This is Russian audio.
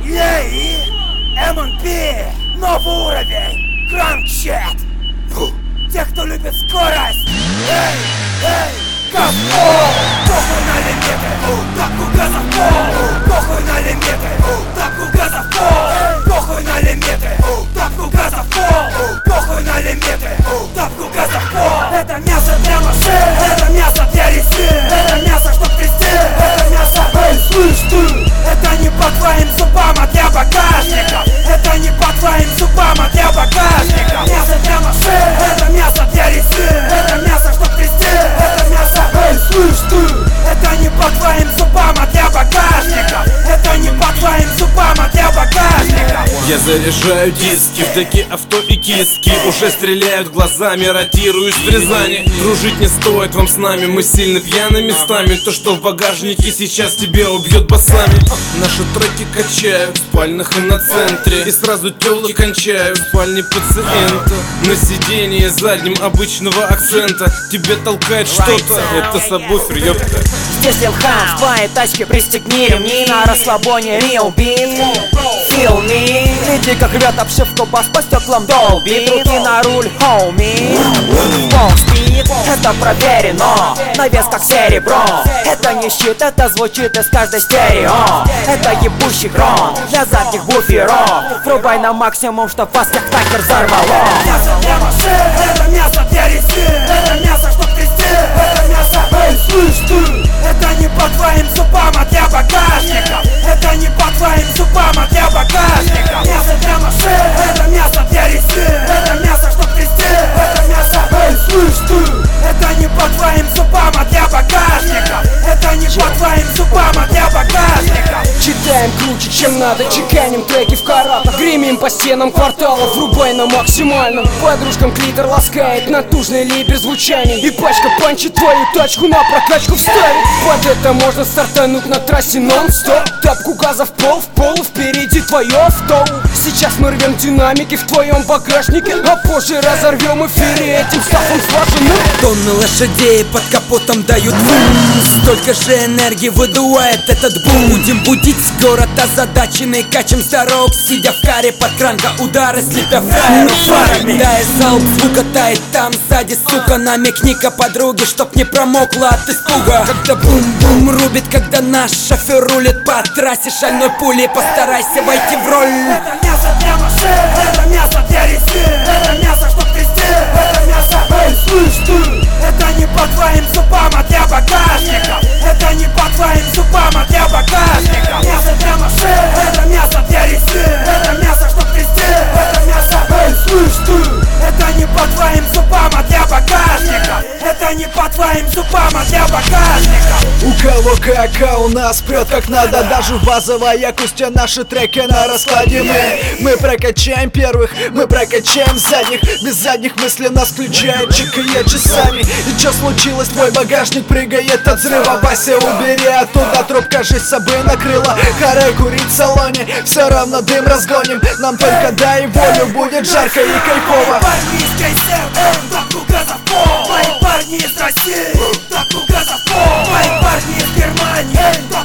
Ей, M&P, новый уровень, кранчет. Те, кто любит скорость. Газпол, похуй на лимиты, тапку газа в пол. Похуй на лимиты, тапку газа в пол. Похуй на лимиты, тапку газа в пол. Похуй на лимиты, тапку газа в пол. Это мясо для машин, это мясо для резин. Это мясо, чтоб трясти, это мясо, эй, слышь ты. Это не по твоим зубам, а для багажника. Это не по твоим зубам, а для багажника. Мясо для машин, это мясо для резин. Это мясо, чтоб трясти, это мясо, эй, слышь ты. Это не по твоим зубам, а для багажника. Это не по твоим зубам, а для багажника. Я заряжаю диски, в деке авто и киски уже стреляют глазами, ротируюсь в Рязани. Дружить не стоит вам с нами, мы сильно пьяны местами. То, что в багажнике, сейчас тебя убьет басами. Наши треки качают в спальнях и на центре, и сразу тёлы кончают в спальне пациента. На сиденье задним обычного акцента тебе толкает что-то, это сабвуфер, ёпта. Здесь Лилхан, в твоей тачке пристегни ремни. На расслабоне real beat, feel me. Иди как рвет обшивку, бас по стеклам долбит. Руки на руль, homie. Full speed, это проверено. Навес как серебро. Это не щит, это звучит из каждой стерео. Это ебущий гром для задних буферов. Врубай на максимум, чтоб вас как такер взорвало. Мясо для машин, это мясо для резин. Это мясо, чтоб трясти, это мясо, эй, слышь ты. Это не по твоим зубам, а для багажника. Это не по твоим зубам, а для багажника. Мясо для машин, это мясо для резин. Это мясо, чтоб трясти, это мясо, эй, слышь ты. Это не по твоим зубам, а для багажника. Это не по твоим зубам, а для багажника. Читаем круче, чем надо, чеканим треки в каратах. Гремим по стенам квартала, врубай на максимальном. Подружкам клитор ласкает, натужный либер звучание. И пачка панчит твою тачку на прокачку вставит. Под это можно стартануть на трассе нон-стоп. Тапку газа в пол, впереди твое авто. Сейчас мы рвем динамики в твоем багажнике, а позже разорвем эфире этим стафом слаженным. Тонны лошадей под капотом дают бум. Столько же энергии выдувает этот бум. Будем будить город озадаченный, качем с дорог, сидя в каре под кранка, удары слепя фраеру фарами. Да и залп звука тает там сзади, сука. Намекни-ка подруге, чтоб не промокла от испуга. Когда бум-бум рубит, когда наш шофер рулит по трассе шальной пулей, постарайся войти в роль. Это мясо для машин, это мясо для резин. Это мясо, чтоб трясти, это мясо, эй, слышь ты. Это не по твоим зубам, а для багажника. Это не по твоим зубам, а для багажника. Мясо для машин, это мясо для резин. Это мясо, чтоб трясти, это мясо, эй, слышь ты. Это не по твоим зубам, а для багажника. Это не по твоим зубам, а для багажника. У кого как, у нас прет как надо. Даже базовая акустия, наши треки на раскладе. Мы прокачаем первых, мы прокачаем задних. Без задних мыслей нас включает, чекает часами. И чё случилось, твой багажник прыгает от взрыва. Вася, убери оттуда, трубка жизнь с собой накрыла. Харе курить в салоне, все равно дым разгоним. Нам только дай волю, будет жарко и кайфово. Парни из КСР, тапку газа в пол. Мои парни из России, тапку газа в пол. Мои парни из Германии,